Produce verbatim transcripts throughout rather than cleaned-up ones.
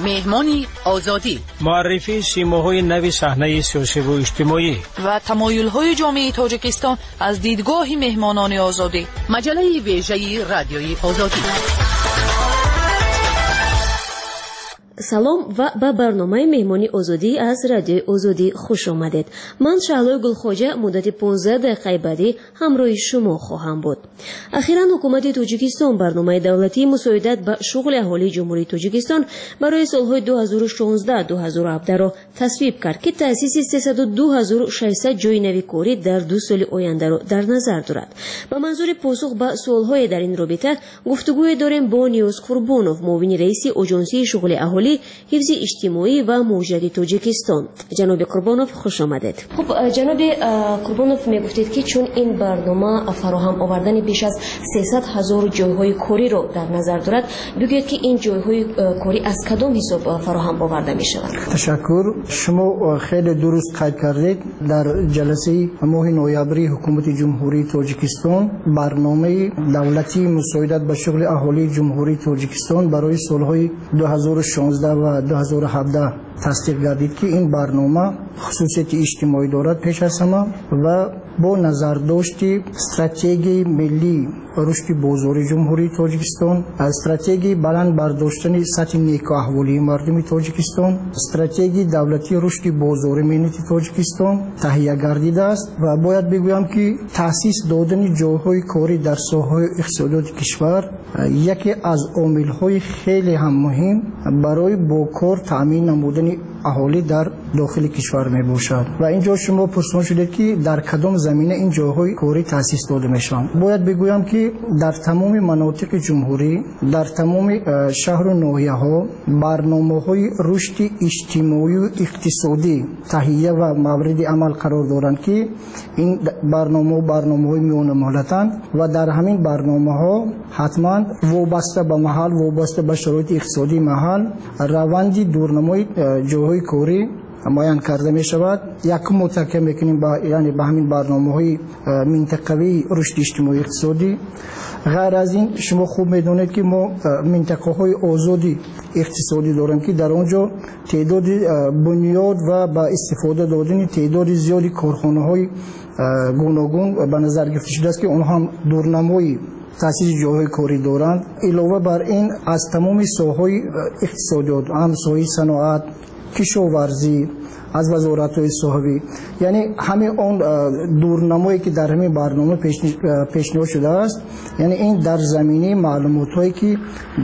مهمانی آزادی، معرفی سیماهای نوی صحنه سیاسی و اجتماعی و تمایل‌های جامعه تاجیکستان از دیدگاه مهمانان آزادی. مجله ویژه رادیوی آزادی. سلام و به برنامه مهمانی آزادی از رادیو آزادی خوش آمدید. من شعله گلخواجه مدت پانزده دقیقه بعدی همراه شما خواهم بود. اخیراً حکومت تاجیکستان برنامه دولتی مساعدت به شغل اهالی جمهوری تاجیکستان برای سالهای دو هزار و شانزده تا دو هزار و هفده را تصویب کرد که تأسیس سیصد و دو هزار و ششصد جای نوی کاری در دو سال آینده را در نظر دارد. به منظور پاسخ به سوالهای در این رابطه گفتگوی داریم با نیوز قربانوف، معاون رئیس آژانسی شغل اهالی، حفظ اجتماعی و موجودی تاجیکستان. جناب قربانوف خوش آمدید. خب جناب قربانوف، میگفتید که چون این برنامه فراهم آوردن بیش از سیصد هزار جایهای کاری را در نظر دارد، بگویید که این جایهای کاری از کدام حساب فراهم آورده می شود؟ تشکر. شما خیلی درست قید کردید. در جلسه ماه نوامبری حکومت جمهوری تاجیکستان برنامه دولتی مساعدت به شغل اهالی جمهوری تاجیکستان برای سالهای دو هزار و شانزده و دو هزار و هفده تصدیق گردید که این برنامه خصوصیت اجتماعی دارد پیش از همه و با نظر داشت استراتژی ملی رشد بازار جمهوری تاجیکستان، استراتژی بلند برداشتن سطح نیک احوالی مردم تاجیکستان، استراتژی دولتی رشد بازار ملت تاجیکستان تهیه گردیده است و باید بگویم که تأسیس دادن جاهای کاری در ساحه اقتصادی کشور یکی از عامل‌های خیلی هم مهم برای با کار تامین نمودن اهالی در داخل کشور می باشد. و اینجا شما پرسان شدید که در کدام زمینه این جاهای کاری تأسیس داده میشوند. باید بگویم که در تمام مناطق جمهوری، در تمام شهر و ناحیه ها برنامه‌های رشد اجتماعی و اقتصادی تهیه و مورد عمل قرار دارند که این برنامه برنامه‌های میان ملت‌اند و در همین برنامه‌ها حتما وابسته به محل، وابسته به شرایط اقتصادی محل روند دورنمای جاهای کاری معین کرده می شود. یک متکی میکنیم با یعنی به همین برنامه‌های منطقوی رشد اجتماعی اقتصادی. غیر از این شما خوب میدونید که ما منطقه‌های آزادی اقتصادی داریم که در اونجا تعداد بنیاد و با استفاده دادن تعداد زیادی کارخانه‌های گوناگون به نظر گرفته شده است که اونها هم دورنمای تأسیس جاهای کاری دارند. علاوه بر این از تمام ساحه‌های اقتصادیات، هم ساحه صنعت، کشاورزی، از وزارت‌های صحبی، یعنی همه اون دورنمایی که در همین برنامه پیشنهاد شده است، یعنی این در زمینه معلومات‌هایی که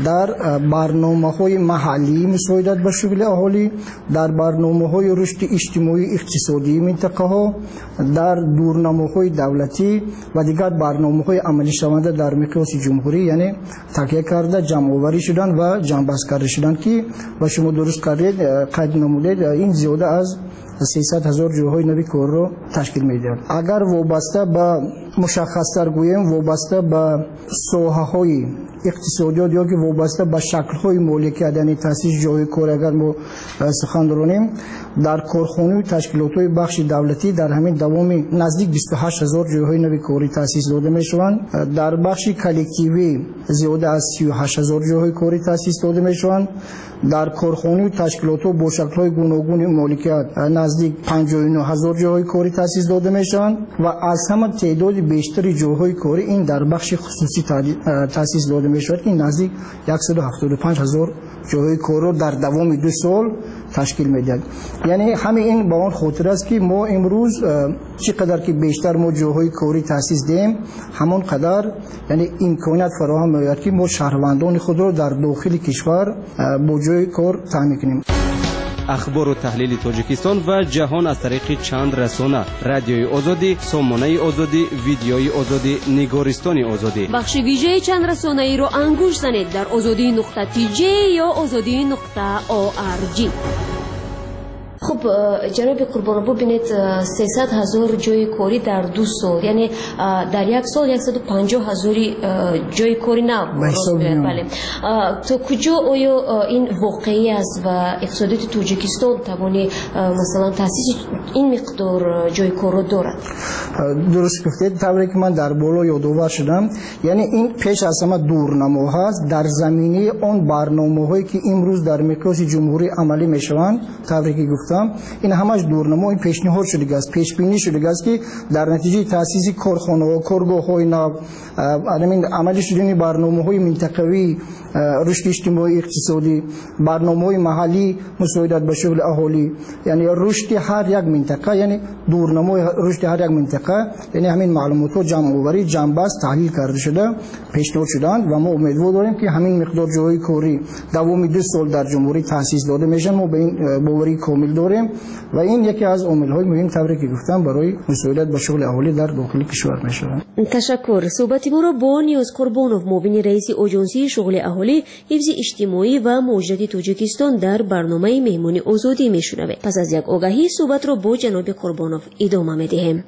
در برنامه‌های محلی مساعدت به شغل اهالی، در برنامه‌های رشد اجتماعی اقتصادی منطقه‌ها، در دورنمه‌های دولتی و دیگر برنامه‌های عملی شونده در مقیاس جمهوری، یعنی تکیه کرده جمع‌آوری شدن و جمع‌بست کرده شدن که و شما درست کردید قید نمودید این زیاده از سیصد هزار جاهای نوی کار رو تشکیل می‌دهد. اگر وابسته به مشخص‌تر گوییم وابسته به ساحه‌های اقتصادیات یا که وابسته به شکل‌های مالکیت یعنی تأسیس جای کار اگر ما سخن رانیم، در کارخانه و تشکیلات‌های بخش دولتی در همین دوام نزدیک بیست و هشت هزار جاهای نوی کاری تأسیس داده می‌شوند. در بخش کلکتیوی زیاده از سی و هشت هزار جاهای کاری تأسیس داده می‌شوند. در کارخانه و تشکیلات با شکل‌های گوناگون مالکیت نزدیک پنجاه و نه هزار جاهای کاری تأسیس داده می‌شوند و از همه تعداد بیشتر جاهای کاری این در بخش خصوصی تأسیس داده می‌شود که نزدیک صد و هفتاد و پنج هزار جاهای کار رو در دوام دو سال تشکیل می‌دهد. یعنی همین این با اون خاطر است که ما امروز چقدر که بیشتر ما جاهای کاری تأسیس دهیم همون قدر یعنی امکانات فراهم می‌آید که ما شهروندان خود را در داخل کشور با جای کار تامین کنیم. اخبار و تحلیل تاجیکستان و جهان از طریق چند رسانه: رادیوی آزادی، سامانه آزادی، ویدیوی آزادی، نگارستان آزادی. بخش ویژه چند رسانه ای را انگوش زنید در آزادی نقطه تی جی یا آزادی نقطه او آر جی. خب جناب قربان ببینید سیصد هزار جای کاری در دو سال، یعنی در یک سال صد و پنجاه هزار جای کاری نه. بله. تو کجا آیا این واقعی است و اقتصادیات تاجیکستان توانی مثلا تاسیس این مقدار جای کار دارد؟ درست گفتید. طوری که من در بالا یادآور شدم، یعنی این پیش از همه دورنما هست در زمینه اون برنامه‌هایی که امروز در مقیاس جمهوری عملی میشوند. طوری که گفتم این همش دورنما، این پیشنهاد شده است، پیش بینی شده است که در نتیجه تاسیس کارخانه‌ها، کارگاه‌های نو، همین عملی شدن برنامه‌های منطقوی رشد اجتماعی اقتصادی، برنامه‌های محلی مساعدت به شغل اهالی، یعنی رشد هر یک منطقه، یعنی دورنمای رشد هر یک منطقه، یعنی همین معلومات رو جمع آوری جنبست تحلیل کرده شده پیشنهاد شدند و ما امیدوار داریم که همین مقدار جای کاری دوام دو سال در جمهوری تاسیس داده میشن. ما به این باوری کامل داریم و این یکی از عامل‌های مهم طوری که گفتم برای مساعدت به شغل اهالی در داخل کشور میشه. تشکر. صحبت ما را با نیاز قربانوف، معاون رئیس آژانسی شغل اهالی، حفظ اجتماعی و مهاجرت تاجیکستان در برنامه مهمانی آزادی میشنوه. پس از یک آگاهی صحبت را با جناب قربانوف ادامه میدهیم.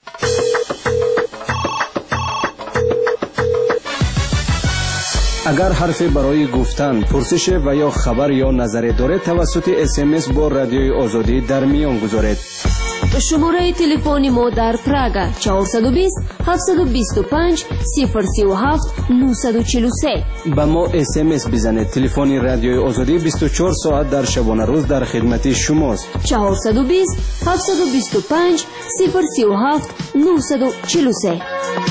اگر حرفی برای گفتن، پرسش و یا خبر یا نظری دارید توسط اس ام اس با رادیوی آزادی در میان گذارید. شماره تلفنی ما در پراگا چهارصد و بیست هفتصد و بیست و پنج صفر سی و هفت نهصد و چهل و سه. با ما اس ام اس بزنید. تلفن رادیوی آزادی بیست و چهار ساعت در شبانه روز در خدمت شماست. چهارصد و بیست هفتصد و بیست و پنج صفر سی و هفت نهصد و چهل و سه.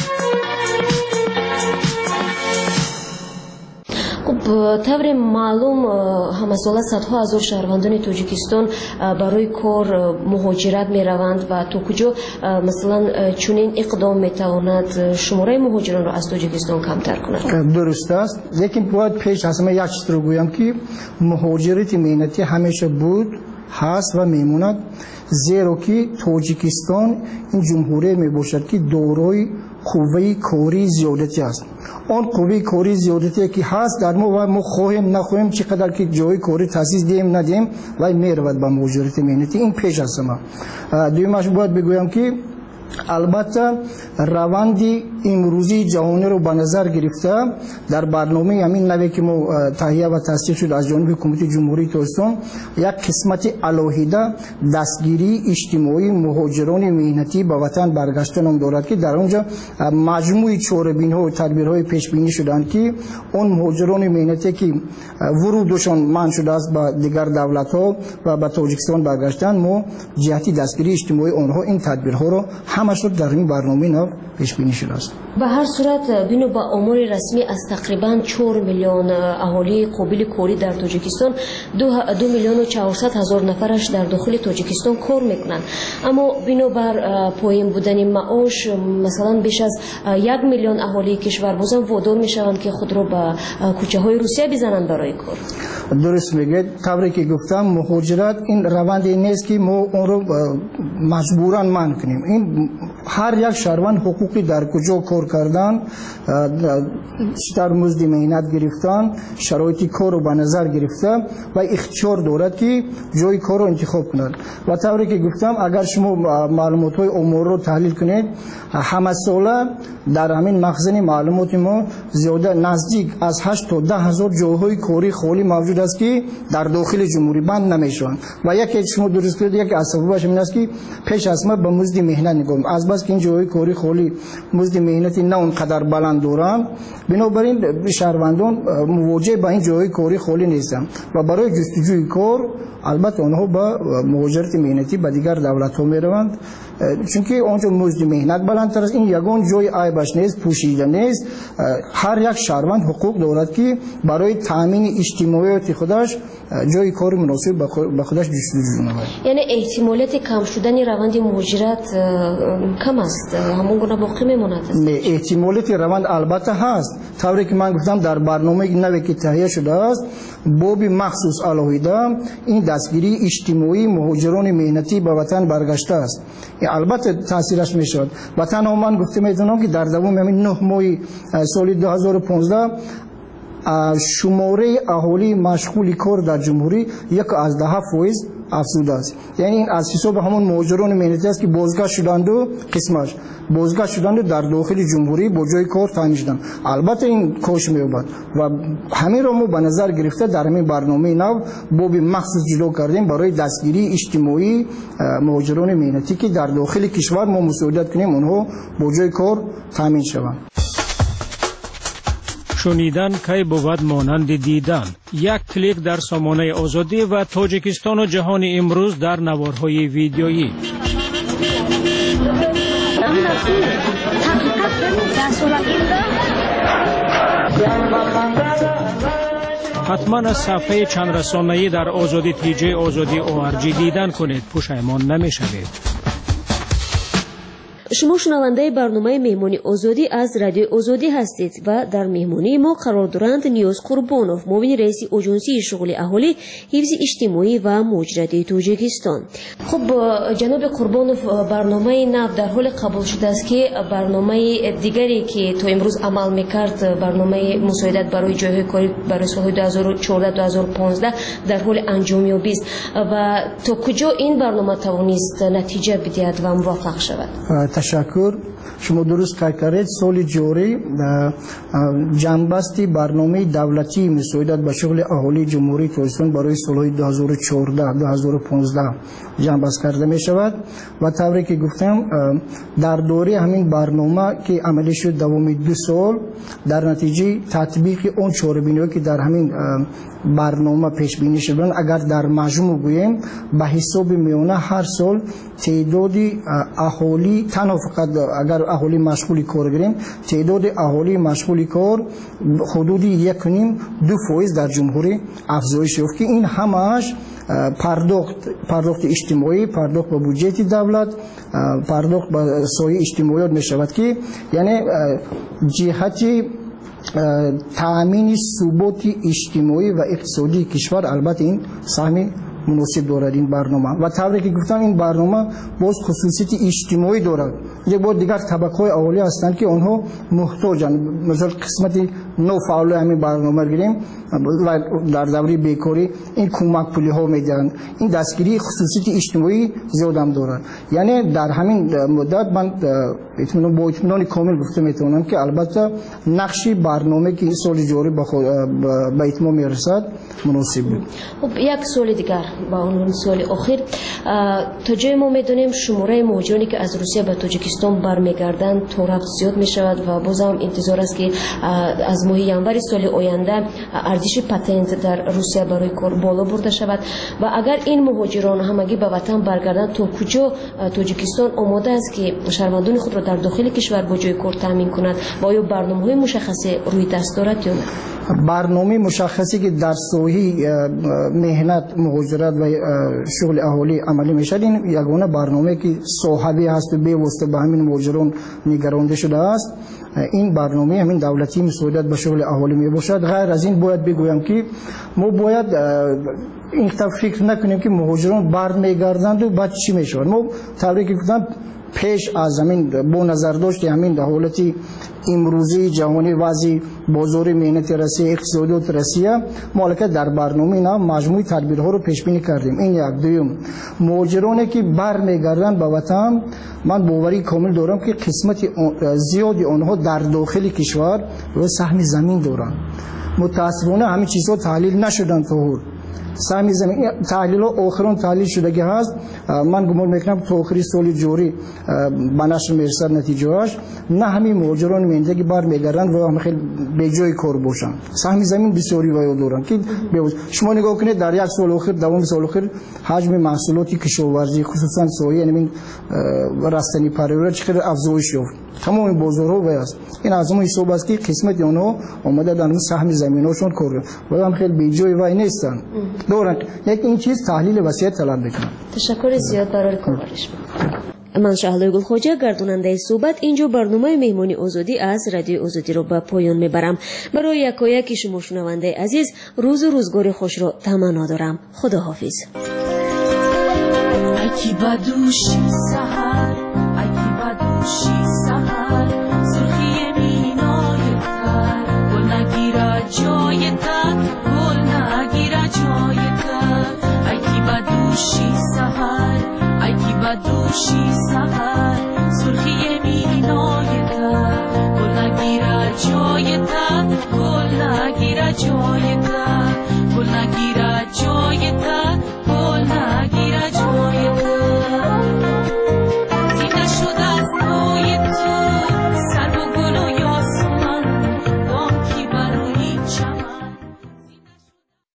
طور معلوم همساله صدها هزار شهروندان تاجیکستان برای کار مهاجرت می روند و تو کجا مثلا چنین اقدام می تواند شماره مهاجران را از تاجیکستان کمتر کند؟ درست است. لیکن باید پیش از همه یک چیز رو گویم که مهاجرت مهنتی همیشه بود، هست و میموند، زیرا که تاجیکستان این جمهوری می باشد که دارای قوه کاری زیادتی است. آن قوه کاری زیادتی که هست در ما و ما خواهیم نخواهیم چقدر که جای کاری تاسیس دیم ندیم و میرود به مهاجرت مهنتی. این پیش از همه. دومش باید بگویم که البته روند امروزی جهانی رو به نظر گرفته در برنامه همین نوی که ما تهیه و تصدیق شد از جانب حکومت جمهوری تاجیکستان یک قسمت علاهیده دستگیری اجتماعی مهاجران مهنتی به وطن برگشتن هم دارد که در اونجا مجموعی چاره‌بین‌ها و تدبیرهای پیش بینی شدند که اون مهاجران مهنتی که ورودشان منع شده است به دیگر دولت‌ها و به تاجیکستان برگشتن، ما جهتی دستگیری اجتماعی آنها این تدبیرها رو همش در این برنامه نو پیش بینی شده است. به هر صورت بینو با آمار رسمی از تقریبا چهار میلیون اهالی قابل کاری در تاجیکستان دو, دو میلیون و چهارصد هزار نفرش در داخل تاجیکستان کار میکنند، اما بینو بر پایین بودن معاش مثلا بیش از یک میلیون اهالی کشور بازم وادار میشوند که خود را به کوچه های روسیه بزنند برای کار. درست میگید. طوری که گفتم مهاجرت این روندی نیست که ما اون رو مجبورا منع کنیم. این هر یک شهروند حقوقی در کجا کار کردن، در مزد مهنت گرفتن، شرایط کار رو به نظر گرفته و اختیار دارد که جای کار رو انتخاب کند. و طوری که گفتم اگر شما معلومات های امور رو تحلیل کنید، همه ساله در همین مخزن معلومات ما زیاده نزدیک از هشت تا ده هزار جاهای کاری خالی موجود است که در داخل جمهوری بند نمیشوند و یکی شما درست کنید یک از سببش این است که پیش از ما به مزد مهنت نگم، از بس که این جاهای کاری خالی مزد مهنتی نه اونقدر بلند دارند، بنابراین شهروندان مواجه با این جاهای کاری خالی نیستند و برای جستجوی کار البته آنها با مهاجرت مهنتی به دیگر دولت ها می روند، چون که آنجا مزد مهنت بلندتر است. این یگان جای عیبش نیست، پوشیده نیست. هر یک شهروند حقوق دارد که برای تامین اجتماعیات خودش جای کار مناسب به خودش جستجو نماید. یعنی احتمالیت کم شدن روند مهاجرت کم است، همون گونه باقی میماند؟ نه، احتمالیت روند البته هست. طوری که من گفتم در برنامه نوی که تهیه شده است باب مخصوص علاهیده این دستگیری اجتماعی مهاجران مهنتی به وطن برگشته است. البته تاثیرش میشد و تنها من گفته میدونم که در دوام همین نه ماه سال دو هزار و پانزده شماره اهالی مشغول کار در جمهوری یک از ده فایز افزوده است. یعنی این از حساب همون مهاجران مهنتی است که بازگشت شدند و قسمش بازگشت شدند و در داخل جمهوری با جای کار تامین شدند. البته این کاش می‌یابد و همین را ما به نظر گرفته در همین برنامه نو باب مخصوص جلو کردیم برای دستگیری اجتماعی مهاجران مهنتی که در داخل کشور ما مساعدت کنیم اونها با جای کار تامین شوند. شنیدن کی بود مانند دیدن. یک کلیک در سامانه آزادی و تاجیکستان و جهان امروز در نوارهای ویدیویی. حتما از صفحه چند رسانه‌ای در آزادی تیجی آزادی او ار جی دیدن کنید، پشیمان نمی‌شوید. شما شنونده برنامه مهمانی آزادی از رادیو آزادی هستید و در مهمانی ما قرار دارند نیوز قربانوف، معاون رئیس اجنسی شغل اهالی حفظ اجتماعی و مهاجرت تاجیکستان. خب جناب قربانوف، برنامه نو در حال قبول شده است که برنامه دیگری که تا امروز عمل میکرد، برنامه مساعدت برای جایهای کاری برای سالهای دو هزار و چهارده دو هزار و پانزده در حال انجامیابی است و تا کجا این برنامه توانست نتیجه بدهد و موفق شود؟ تشکر. شما درست کردید. سال جاری جنبستی برنامه دولتی مساعدت به شغل اهالی جمهوری تاجیکستان برای سالهای دو هزار و چهارده دو هزار و پانزده جنبست کرده می شود و طوری که گفتم در دوره همین برنامه که عملی شد دوام دو سال، در نتیجه تطبیق اون چاره‌بینی‌هایی که در همین برنامه پیش بینی شدن، اگر در مجموع گوییم به حساب میانه هر سال تعداد اهالی، تنها فقط اگر اهالی مشغول کار گیریم، تعداد اهالی مشغول کار حدود یک و نیم دو فایز در جمهوری افزایش یافت که این همش پرداخت پرداخت اجتماعی، پرداخت به بودجه دولت، پرداخت به سایه اجتماعیات می شود که یعنی جهتی تأمین ثبات اجتماعی و اقتصادی کشور. البته این سهم مناسب دارد این برنامه و طوری که گفتم این برنامه باز خصوصیت اجتماعی دارد. یک بار دیگر طبقه اهالی هستند که آنها محتاجند. مثلا قسمت نو فعال همین برنامه گیریم و در دوره بیکاری این کمک پولی ها میدن. این دستگیری خصوصیت اجتماعی زیاد هم دارد. یعنی در همین مدت من اطمینان با اطمینان کامل گفته میتونم که البته نقش برنامه که این سال جاری به اتمام میرسد مناسب بود. خب یک سال دیگر با عنوان سال اخیر، تا جای ما میدونیم شماره مهاجرانی که از روسیه به تاجیکستان برمیگردند تا رفت زیاد می شود و باز هم انتظار است که از ماه ینور سال آینده ارزش پتنت در روسیه برای کار بالا برده شود و اگر این مهاجران همگی به وطن برگردند تا کجا تاجیکستان آماده است که شهروندان خود را در داخل کشور با جای کار تامین کند و آیا برنامه‌های مشخصی روی دست دارد یا نه؟ برنامه مشخصی که در ساحه مهنت، مهاجرت و شغل اهالی عملی میشه، این یگانه برنامه که صاحبی هست و به واسطه به همین مهاجران نگرانده شده است. این برنامه همین دولتی مساعدت به شغل اهالی می باشد. غیر از این باید بگویم که ما باید این فکر نکنیم که مهاجران برمیگردند و بعد چی میشود. ما طوری که گفتم پیش از همین با نظر داشت همین حالت امروزی جهانی وضع بازار مهنت روسیه، اقتصادیات روسیه، مالک در برنامه نه مجموعی تدبیرها رو پیش بینی کردیم. این یک. دوم، مهاجرانی که برمیگردند به وطن، من باوری کامل دارم که قسمت زیادی آنها در داخل کشور و سهم زمین دارند. متاسفانه همین چیزها تحلیل نشدن تا حال. سهم زمین تحلیل ها آخران تحلیل شدگی هست. من گمان میکنم تا آخری سال جاری به نشر میرسد نتیجهاش. نه همین مهاجران مهنتی که برمیگردند و هم خیلی به جای کار باشند. سهم زمین بسیاری وای دارند که شما نگاه کنید در یک سال اخیر، دوم سال اخیر، حجم محصولات کشاورزی خصوصا سایه یعنی رستنی پروری چقدر افزایش یافت. تمام بازارها وایست. این از اون حساب است که قسمت آنها آمده در سهم زمیناشون کار و هم خیلی به جای وای نیستند. دوران یک این چیز تحلیل وسیع طلب میکنه. تشکر زیاد برای کمکش. من شهلا گلخوجه گرداننده صحبت اینجا برنامه مهمانی آزادی از رادیو آزادی رو به پایان میبرم. برای یکایک شما شنونده عزیز روز و روزگار خوش رو تمنا دارم. خداحافظ. اکی بدوشی سحر، اکی بدوشی سحر